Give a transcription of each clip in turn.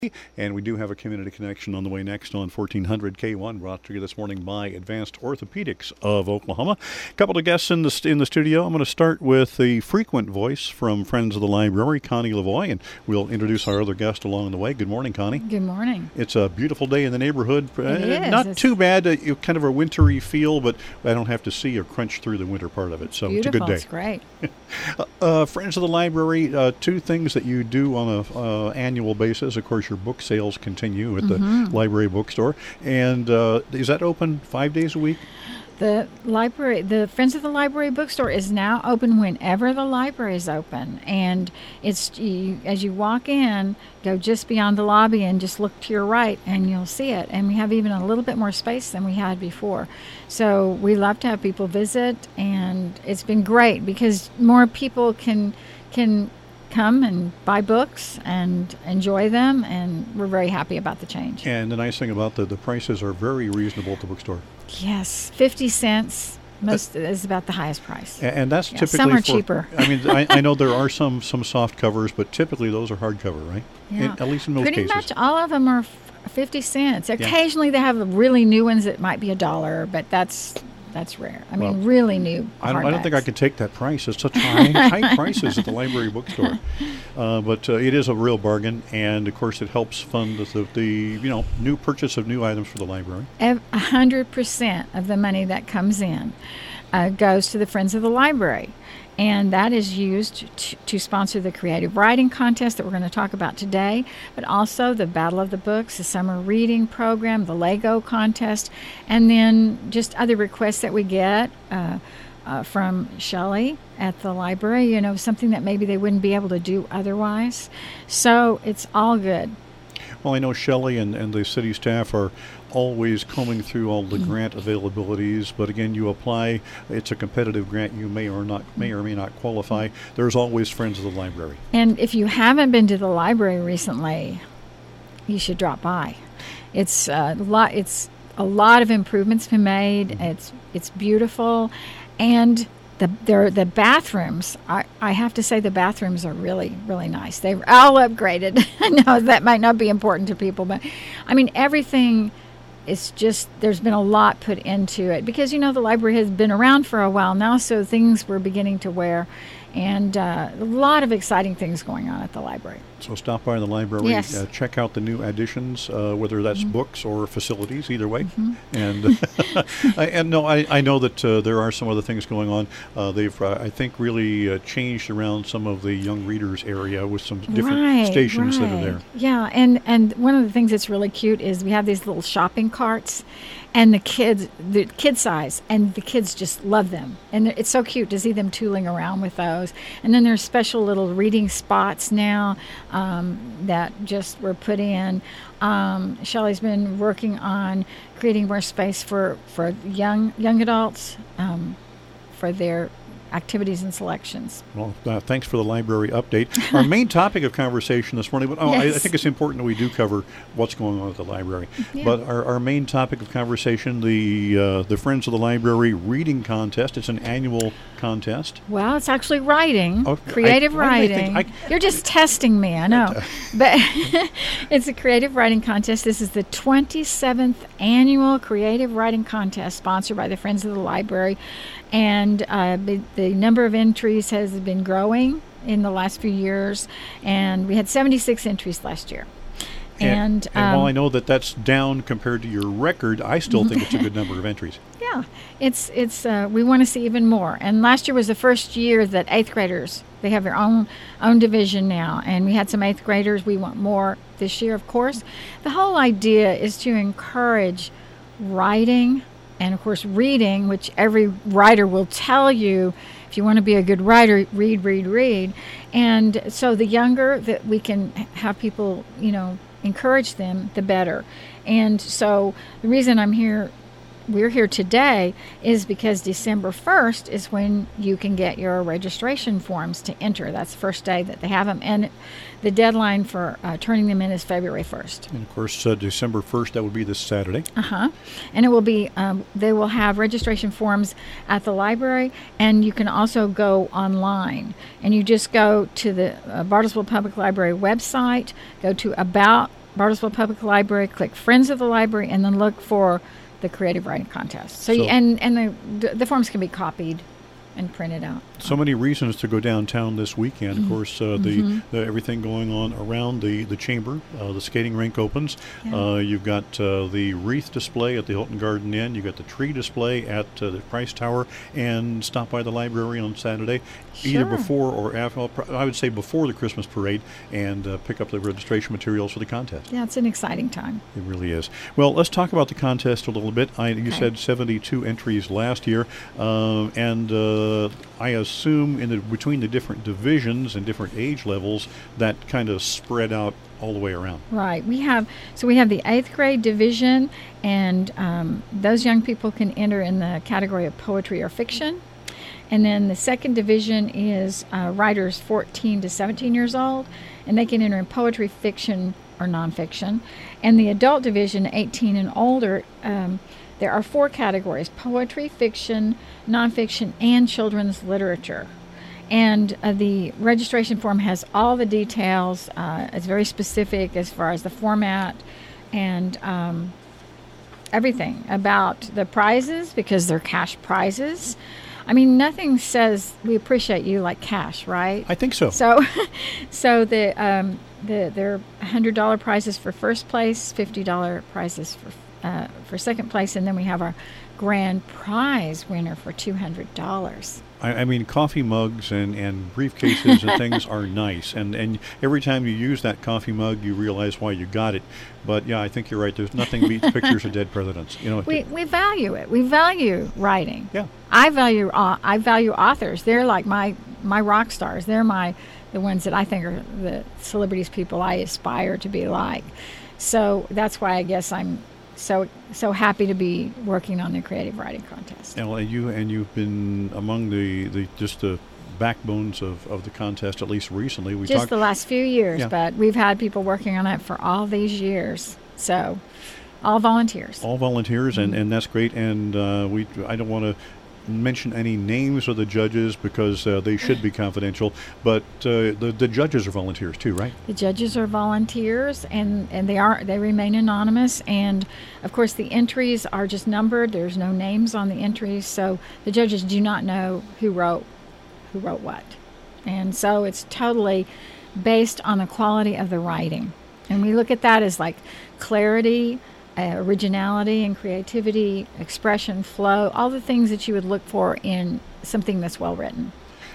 And we do have a community connection on the way next on 1400 K1, brought to you this morning by Advanced Orthopedics of Oklahoma. A couple of guests in the studio. I'm going to start with the frequent voice from Friends of the Library, Connie Lavoie, and we'll introduce our other guest along the way. Good morning, Connie. Good morning. It's a beautiful day in the neighborhood. It is. Not too bad, kind of a wintry feel, but I don't have to see or crunch through the winter part of it, so Beautiful. It's a good day. It's great. Friends of the Library, two things that you do on an annual basis. Of course, your book sales continue at the library bookstore. And is that open 5 days a week? The Friends of the Library bookstore is now open whenever the library is open. And as you walk in, go just beyond the lobby and just look to your right and you'll see it. And we have even a little bit more space than we had before. So we love to have people visit, and it's been great because more people can come and buy books and enjoy them, and we're very happy about the change. And the nice thing about the prices are very reasonable at the bookstore. Yes, 50 cents most is about the highest price. And that's typically some are cheaper. I mean, I know there are some soft covers, but typically those are hardcover, right? Yeah. At least in most Pretty cases. much all of them are 50 cents. Occasionally they have really new ones that might be $1, but that's rare. I mean, really new. I don't think I could take that price. It's such high prices at the library bookstore. But it is a real bargain, and of course it helps fund the new purchase of new items for the library. 100% of the money that comes in goes to the Friends of the Library. And that is used to sponsor the creative writing contest that we're going to talk about today, but also the Battle of the Books, the summer reading program, the Lego contest, and then just other requests that we get from Shelley at the library, something that maybe they wouldn't be able to do otherwise. So it's all good. Well, I know Shelley and the city staff are always combing through all the grant availabilities, but again, you apply, it's a competitive grant, you may or may not qualify. There's always Friends of the Library. And if you haven't been to the library recently, you should drop by. It's a lot of improvements been made. It's beautiful, and the bathrooms, I have to say the bathrooms are really, really nice. They're all upgraded. I know that might not be important to people, but I mean, everything is just, there's been a lot put into it because, the library has been around for a while now, so things were beginning to wear, and a lot of exciting things going on at the library. So stop by the library, yes. Check out the new additions, whether that's books or facilities, either way. And I know that there are some other things going on. They've, I think, really changed around some of the young readers area with some different stations that are there. Yeah, and one of the things that's really cute is we have these little shopping carts, and the kid size, and the kids just love them. And it's so cute to see them tooling around with those. And then there's special little reading spots now that just were put in. Shelley's been working on creating more space for young adults for their activities and selections. Well, thanks for the library update. Our main topic of conversation this morning, I think it's important that we do cover what's going on at the library. Yeah. But our main topic of conversation, the Friends of the Library reading contest. It's an annual contest. Well, it's actually writing, creative writing. You're just testing me, I know. But it's a creative writing contest. This is the 27th annual creative writing contest sponsored by the Friends of the Library. And the number of entries has been growing in the last few years, and we had 76 entries last year. And while I know that that's down compared to your record, I still think it's a good number of entries. Yeah, it's we want to see even more. And last year was the first year that 8th graders, they have their own division now, and we had some 8th graders. We want more this year, of course. The whole idea is to encourage writing and, of course, reading, which every writer will tell you, if you want to be a good writer, read. And so the younger that we can have people, encourage them, the better. And so the reason we're here today is because December 1st is when you can get your registration forms to enter. That's the first day that they have them. And the deadline for turning them in is February 1st. And, of course, December 1st, that would be this Saturday. And it will be, they will have registration forms at the library, and you can also go online. And you just go to the Bartlesville Public Library website, go to About Bartlesville Public Library, click Friends of the Library, and then look for the Creative Writing Contest. So, the forms can be copied and printed out. So many reasons to go downtown this weekend. Of course, the everything going on around the chamber. The skating rink opens. Yeah. You've got the wreath display at the Hilton Garden Inn. You've got the tree display at the Price Tower. And stop by the library on Saturday, either before or after. I would say before the Christmas parade, and pick up the registration materials for the contest. Yeah, it's an exciting time. It really is. Well, let's talk about the contest a little bit. You said 72 entries last year, and I assume between the different divisions and different age levels, that kind of spread out all the way around. Right. We have the 8th grade division, and those young people can enter in the category of poetry or fiction. And then the 2nd division is writers 14 to 17 years old, and they can enter in poetry, fiction, or nonfiction. And the adult division, 18 and older, there are 4 categories: poetry, fiction, nonfiction, and children's literature. And the registration form has all the details. It's very specific as far as the format and everything about the prizes, because they're cash prizes. I mean, nothing says we appreciate you like cash, right? I think so. So there are $100 prizes for first place, $50 prizes for second place, and then we have our grand prize winner for $200. I mean, coffee mugs and briefcases and things are nice, and every time you use that coffee mug, you realize why you got it. But yeah, I think you're right. There's nothing beats pictures of dead presidents. We value it. We value writing. Yeah. I value authors. They're like my rock stars. They're the ones that I think are the celebrities, people I aspire to be like. So that's why I guess I'm so happy to be working on the Creative Writing Contest. And you've been among the backbones of the contest, at least recently. The last few years, but we've had people working on it for all these years. So all volunteers. All volunteers, and that's great. And I don't want to mention any names of the judges because they should be confidential, but the judges are volunteers too, right? The judges are volunteers, and they remain anonymous, and of course the entries are just numbered. There's no names on the entries, so the judges do not know who wrote what, and so it's totally based on the quality of the writing, and we look at that as like clarity, originality and creativity, expression, flow, all the things that you would look for in something that's well written.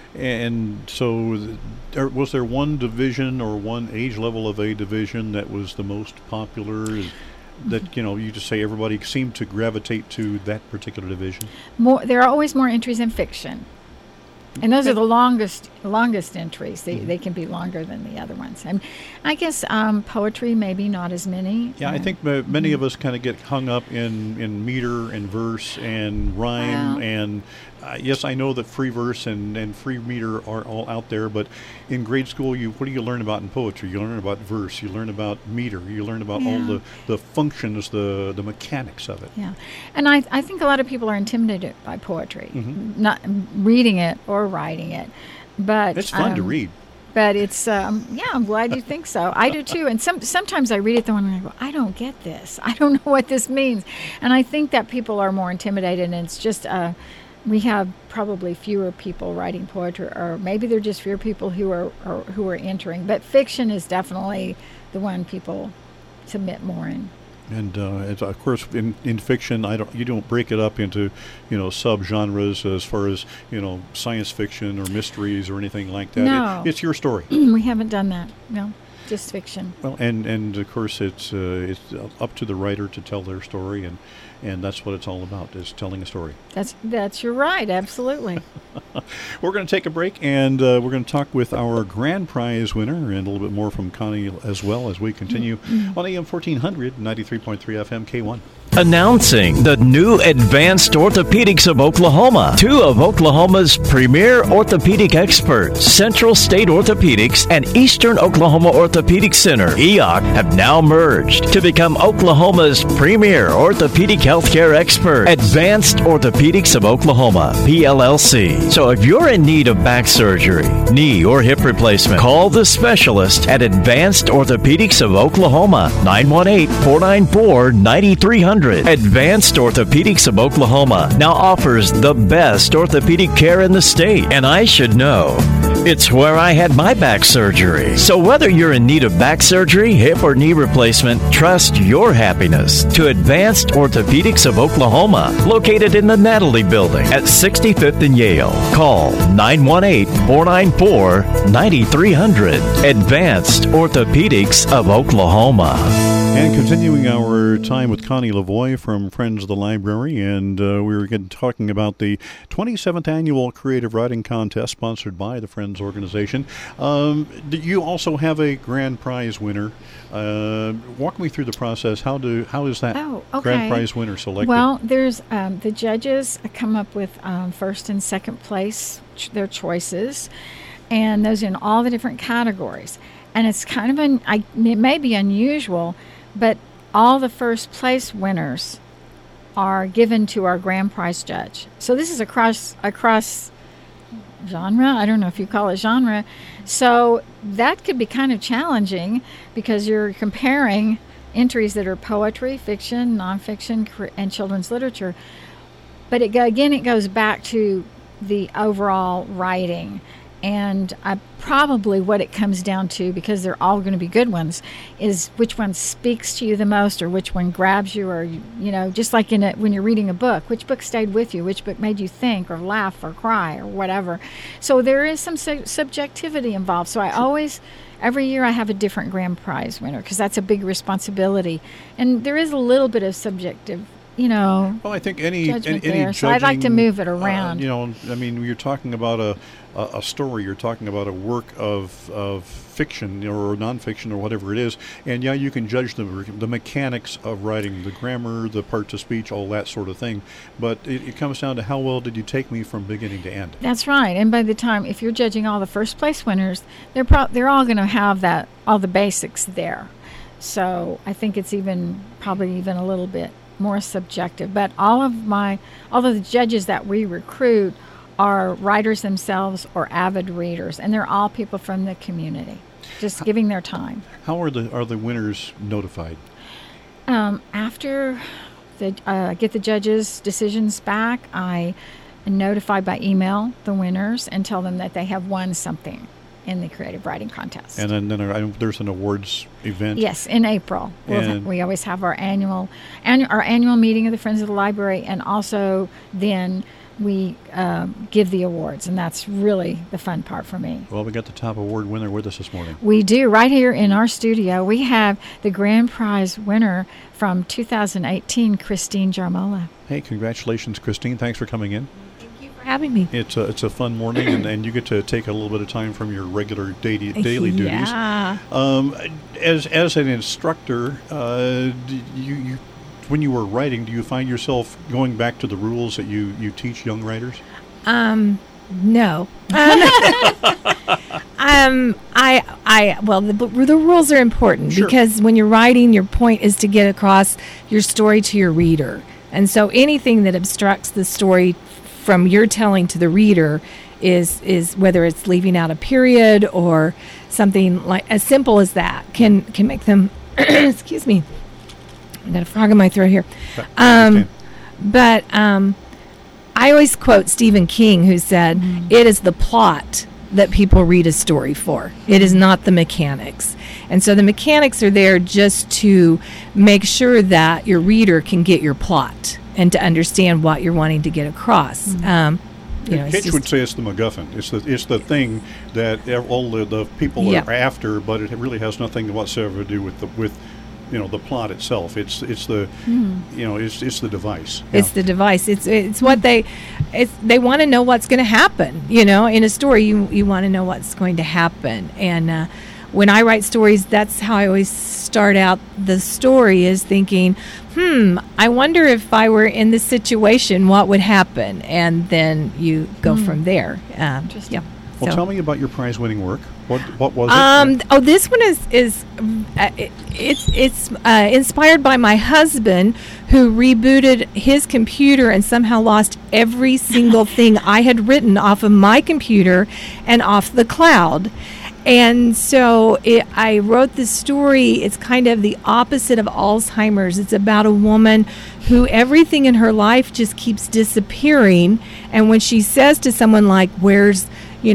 And so was there one division or one age level of a division that was the most popular, that you just say everybody seemed to gravitate to that particular division? There are always more entries in fiction. And those are the longest entries. They can be longer than the other ones. And I guess poetry, maybe not as many. Yeah, I think many of us kind of get hung up in meter and verse and rhyme. And yes, I know that free verse and free meter are all out there. But in grade school, what do you learn about in poetry? You learn about verse. You learn about meter. You learn about all the functions, the mechanics of it. Yeah, and I think a lot of people are intimidated by poetry, not reading it or writing it, but it's fun to read. But it's I'm glad you think so. I do too. And sometimes I read it though and I go, I don't get this. I don't know what this means. And I think that people are more intimidated, and it's just we have probably fewer people writing poetry, or maybe they're just fewer people who are entering. But fiction is definitely the one people submit more in. And of course, in fiction, you don't break it up into subgenres as far as science fiction or mysteries or anything like that. No. It's your story. We haven't done that. No, just fiction. Well, and of course, it's up to the writer to tell their story, and that's what it's all about, is telling a story. That's you're right. Absolutely. We're going to take a break, and we're going to talk with our grand prize winner and a little bit more from Connie as well as we continue on AM 1400, 93.3 FM, K1. Announcing the new Advanced Orthopedics of Oklahoma. Two of Oklahoma's premier orthopedic experts, Central State Orthopedics and Eastern Oklahoma Orthopedic Center, EOC, have now merged to become Oklahoma's premier orthopedic healthcare expert, Advanced Orthopedics of Oklahoma, PLLC. So if you're in need of back surgery, knee or hip replacement, call the specialist at Advanced Orthopedics of Oklahoma, 918-494-9300. Advanced Orthopedics of Oklahoma now offers the best orthopedic care in the state. And I should know, it's where I had my back surgery. So whether you're in need of back surgery, hip or knee replacement, trust your happiness to Advanced Orthopedics of Oklahoma, located in the Natalie Building at 65th and Yale. Call 918-494-9300. Advanced Orthopedics of Oklahoma. And continuing our time with Connie Lavoie from Friends of the Library, and we were talking about the 27th Annual Creative Writing Contest sponsored by the Friends organization. You also have a grand prize winner. Walk me through the process. How is that grand prize winner selected? Well, there's the judges come up with first and second place, their choices, and those in all the different categories. And it's kind of it may be unusual, but all the first place winners are given to our grand prize judge. So this is across genre. I don't know if you call it genre. So that could be kind of challenging because you're comparing entries that are poetry, fiction, nonfiction, and children's literature. But it goes back to the overall writing. And probably what it comes down to, because they're all going to be good ones, is which one speaks to you the most, or which one grabs you, or just like when you're reading a book, which book stayed with you, which book made you think or laugh or cry or whatever. So there is some subjectivity involved. So every year I have a different grand prize winner because that's a big responsibility, and there is a little bit of subjective. Well, I think any judging, so I'd like to move it around. You're talking about a story. You're talking about a work of fiction or nonfiction or whatever it is, and you can judge the mechanics of writing, the grammar, the parts of speech, all that sort of thing. But it comes down to how well did you take me from beginning to end. That's right. And by the time, if you're judging all the first place winners, they're all going to have all the basics there. So I think it's probably even a little bit more subjective. But all of the judges that we recruit are writers themselves or avid readers, and they're all people from the community, just giving their time. How are the winners notified? After get the judges' decisions back, I notify by email the winners and tell them that they have won something in the creative writing contest. And then there's an awards event. Yes, in April. We always have our annual meeting of the Friends of the Library, and also then we give the awards, and that's really the fun part for me. Well, we got the top award winner with us this morning. We do. Right here in our studio, we have the grand prize winner from 2018, Christine Jarmola. Hey, congratulations, Christine. Thanks for coming in. Having me. It's a fun morning, and you get to take a little bit of time from your regular daily duties. Yeah. As an instructor, you when you were writing, do you find yourself going back to the rules that you teach young writers? No. The rules are important. Sure. Because when you're writing, your point is to get across your story to your reader, and so anything that obstructs the story from your telling to the reader is whether it's leaving out a period or something like as simple as that can make them excuse me, I got a frog in my throat here. But I always quote Stephen King, who said, "It is the plot that people read a story for. It is not the mechanics." And so the mechanics are there just to make sure that your reader can get your plot and to understand what you're wanting to get across. Hitch would say it's the MacGuffin. It's the thing that all the people are after, but it really has nothing whatsoever to do with the plot itself. It's the it's the device. It's the device. It's what they want to know what's going to happen. In a story, you want to know what's going to happen. And when I write stories, that's how I always start out the story, is thinking, I wonder if I were in this situation, what would happen? And then you go from there. Interesting. Yeah. Well, So- tell me about your prize-winning work. What was it? This one is inspired by my husband, who rebooted his computer and somehow lost every single thing I had written off of my computer and off the cloud. And so I wrote this story. It's kind of the opposite of Alzheimer's. It's about a woman who everything in her life just keeps disappearing. And when she says to someone like, where's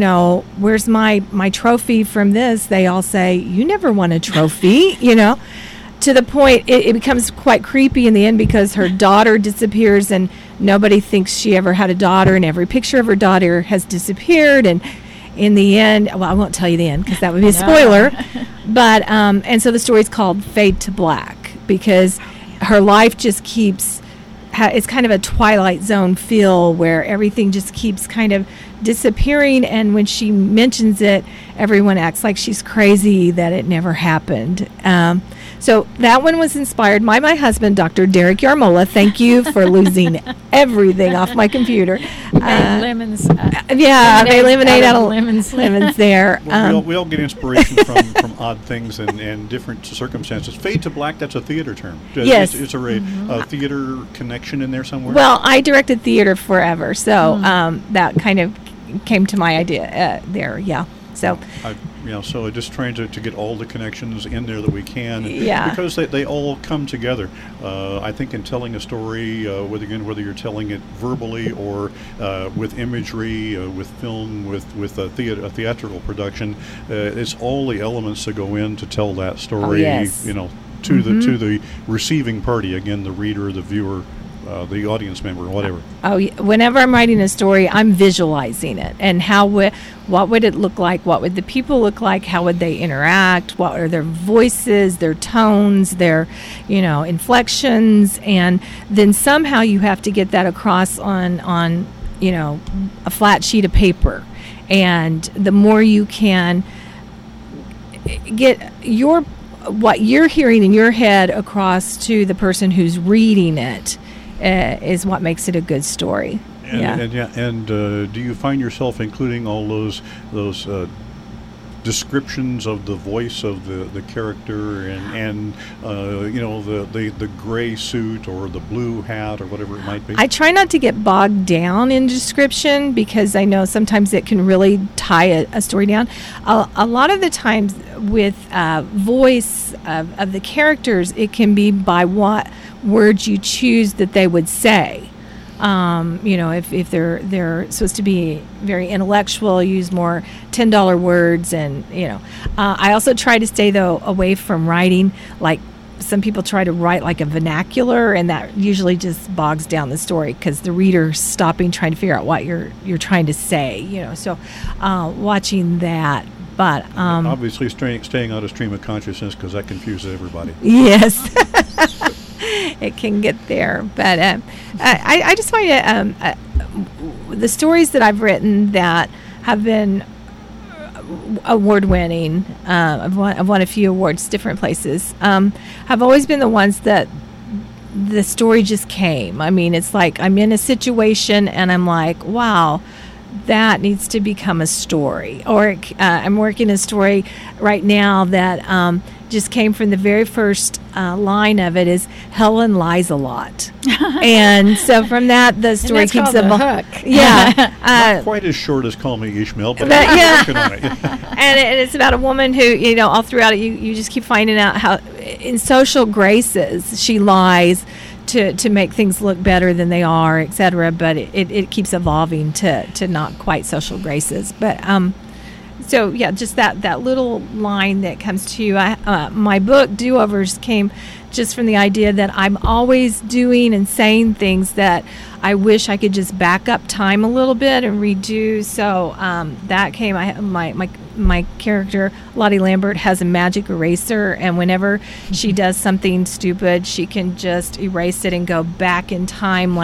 my trophy from this? They all say, you never won a trophy, to the point it becomes quite creepy in the end, because her daughter disappears and nobody thinks she ever had a daughter, and every picture of her daughter has disappeared. And in the end, well, I won't tell you the end because that would be a spoiler, but and so the story's called Fade to Black, because her life just keeps it's kind of a Twilight Zone feel, where everything just keeps kind of disappearing, and when she mentions it, everyone acts like she's crazy, that it never happened. So that one was inspired by my husband, Dr. Derek Yarmola. Thank you for losing everything off my computer. Lemons. Yeah, they lemonade out of lemons. lemons there. Well, we all get inspiration from odd things and different circumstances. Fade to Black, that's a theater term. Yes. Is there a theater connection in there somewhere? Well, I directed theater forever, so that kind of came to my idea there, yeah. So so just trying to get all the connections in there that we can, Yeah. because they all come together. I think in telling a story, whether you're telling it verbally or with imagery, with film, with a theatrical production, it's all the elements that go in to tell that story. yes. To the receiving party, again, the reader, the viewer, the audience member, whatever. Whenever I'm writing a story, I'm visualizing it, and what would it look like? What would the people look like? How would they interact? What are their voices, their tones, their, inflections? And then somehow you have to get that across on a flat sheet of paper. And the more you can get what you're hearing in your head across to the person who's reading it, is what makes it a good story. And do you find yourself including all those descriptions of the voice of the character and the gray suit or the blue hat or whatever it might be? I try not to get bogged down in description, because I know sometimes it can really tie a story down. A lot of the times with voice of the characters, it can be by what words you choose that they would say. If they're supposed to be very intellectual, use more $10 words, and I also try to stay though away from writing like some people try to write like a vernacular, and that usually just bogs down the story because the reader's stopping trying to figure out what you're trying to say. So watching that. But obviously staying out of stream of consciousness, because that confuses everybody. Yes. It can get there, but I just find it the stories that I've written that have been award-winning. I've won a few awards, different places. Have always been the ones that the story just came. I mean, it's like I'm in a situation and I'm like, wow, that needs to become a story. Or I'm working a story right now that just came from the very first line of it is Helen lies a lot. And so from that, the story keeps the hook. Yeah. Not quite as short as Call Me Ishmael, but yeah. working on it. And it's about a woman who, all throughout it, you just keep finding out how in social graces she lies to make things look better than they are, etc. But it keeps evolving to not quite social graces. But so yeah, just that little line that comes to you. My book Do-Overs came just from the idea that I'm always doing and saying things that I wish I could just back up time a little bit and redo. So that came. My character Lottie Lambert has a magic eraser, and whenever she does something stupid, she can just erase it and go back in time like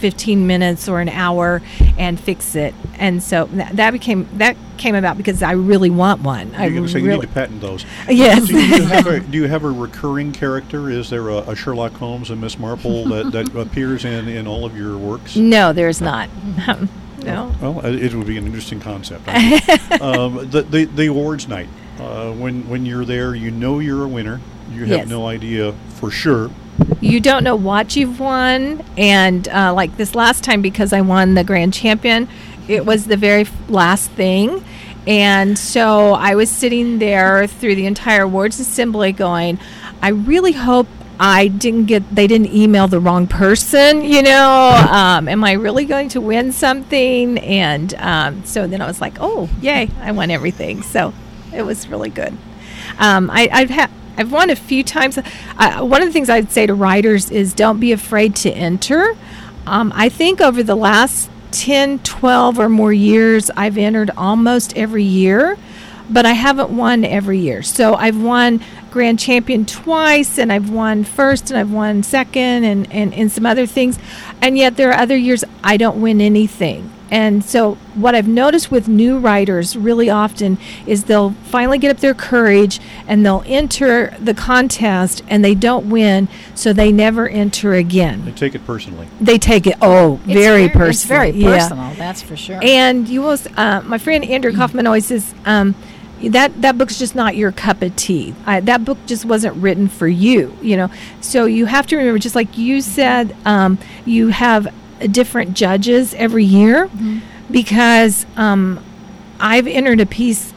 15 minutes or an hour and fix it. And so that came about because I really want one. You need to patent those. Yes. Do you have a recurring character? Is there a Sherlock Holmes and Miss Marple that appears in all of your works? No, there's not. No. Well, it would be an interesting concept. The awards night. When you're there, you know you're a winner. You have no idea for sure. You don't know what you've won. And like this last time, because I won the Grand Champion, it was the very last thing. And so I was sitting there through the entire awards assembly going, I really hope they didn't email the wrong person, am I really going to win something? And so then I was like, oh, yay, I won everything. So it was really good. I've won a few times. One of the things I'd say to writers is don't be afraid to enter. I think over the last 10, 12 or more years, I've entered almost every year, but I haven't won every year. So I've won Grand Champion twice, and I've won first, and I've won second, and some other things. And yet there are other years I don't win anything. And so what I've noticed with new writers really often is they'll finally get up their courage and they'll enter the contest and they don't win, so they never enter again. They take it personally. They take it, very personal. It's very personal, that's for sure. And you will, my friend Andrew Kaufman always says, that book's just not your cup of tea. That book just wasn't written for you, So you have to remember, just like you said, you have different judges every year, because I've entered a piece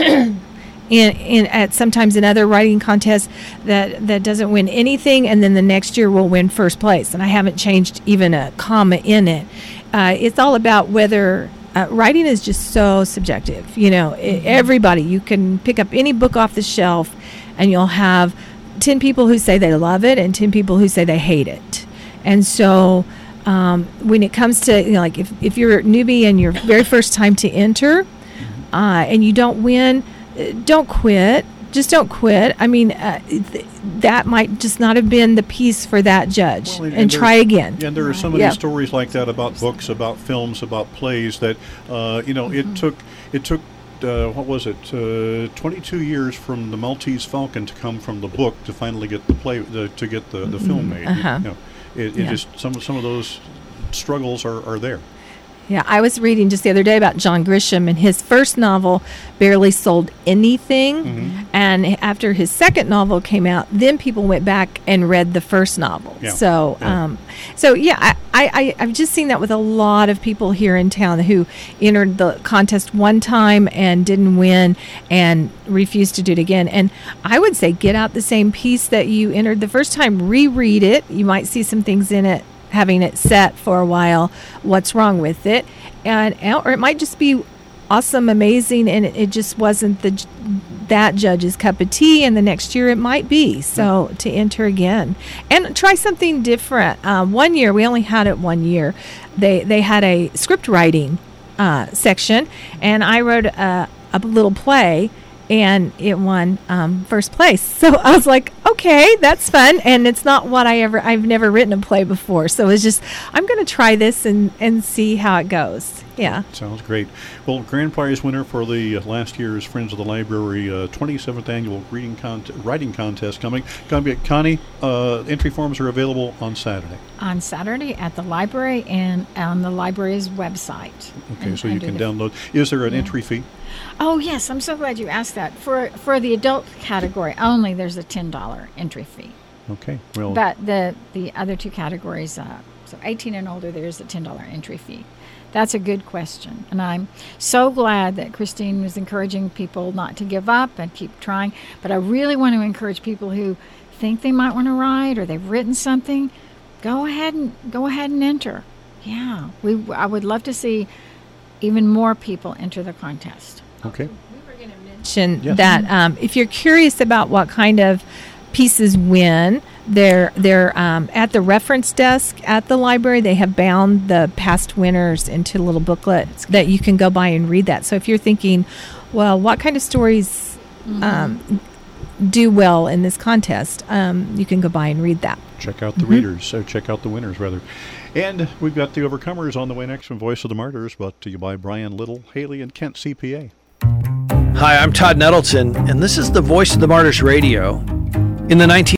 at sometimes in other writing contests that doesn't win anything, and then the next year will win first place, and I haven't changed even a comma in it. It's all about whether writing is just so subjective. Everybody, you can pick up any book off the shelf and you'll have 10 people who say they love it and 10 people who say they hate it. And so when it comes to, like if you're a newbie and your very first time to enter and you don't win, don't quit. Just don't quit. I mean, that might just not have been the piece for that judge, and try again. And there are so many stories like that about books, about films, about plays that, it took what was it, 22 years from the Maltese Falcon to come from the book to finally get the play, to get the film made. Just some of those struggles are there. Yeah, I was reading just the other day about John Grisham, and his first novel barely sold anything. And after his second novel came out, then people went back and read the first novel. I've just seen that with a lot of people here in town who entered the contest one time and didn't win and refused to do it again. And I would say get out the same piece that you entered the first time, reread it. You might see some things in it, having it set for a while, what's wrong with it, or it might just be awesome, amazing, and it just wasn't that judge's cup of tea, and the next year it might be. So to enter again and try something different. One year, we only had it 1 year, they had a script writing section, and I wrote a little play, and it won first place. So I was like, okay, that's fun. And it's not what I've never written a play before. So it's just, I'm going to try this and see how it goes. Yeah. Sounds great. Well, grand prize winner for the last year's Friends of the Library 27th annual writing contest coming. Connie, entry forms are available on Saturday. On Saturday at the library and on the library's website. Okay, so you can download. Is there an entry fee? Oh, yes. I'm so glad you asked that. For the adult category only, there's a $10 entry fee. Okay. Well, but the other two categories, so 18 and older, there's a $10 entry fee. That's a good question. And I'm so glad that Christine was encouraging people not to give up and keep trying. But I really want to encourage people who think they might want to write or they've written something, go ahead and enter. Yeah. I would love to see even more people enter the contest. Okay. We were going to mention that if you're curious about what kind of pieces win, they're at the reference desk at the library. They have bound the past winners into little booklets that you can go by and read that. So if you're thinking, well, what kind of stories do well in this contest, you can go by and read that. Check out the readers, check out the winners, rather. And we've got the Overcomers on the way next from Voice of the Martyrs, brought to you by Brian Little, Haley, and Kent CPA. Hi, I'm Todd Nettleton, and this is the Voice of the Martyrs Radio. In the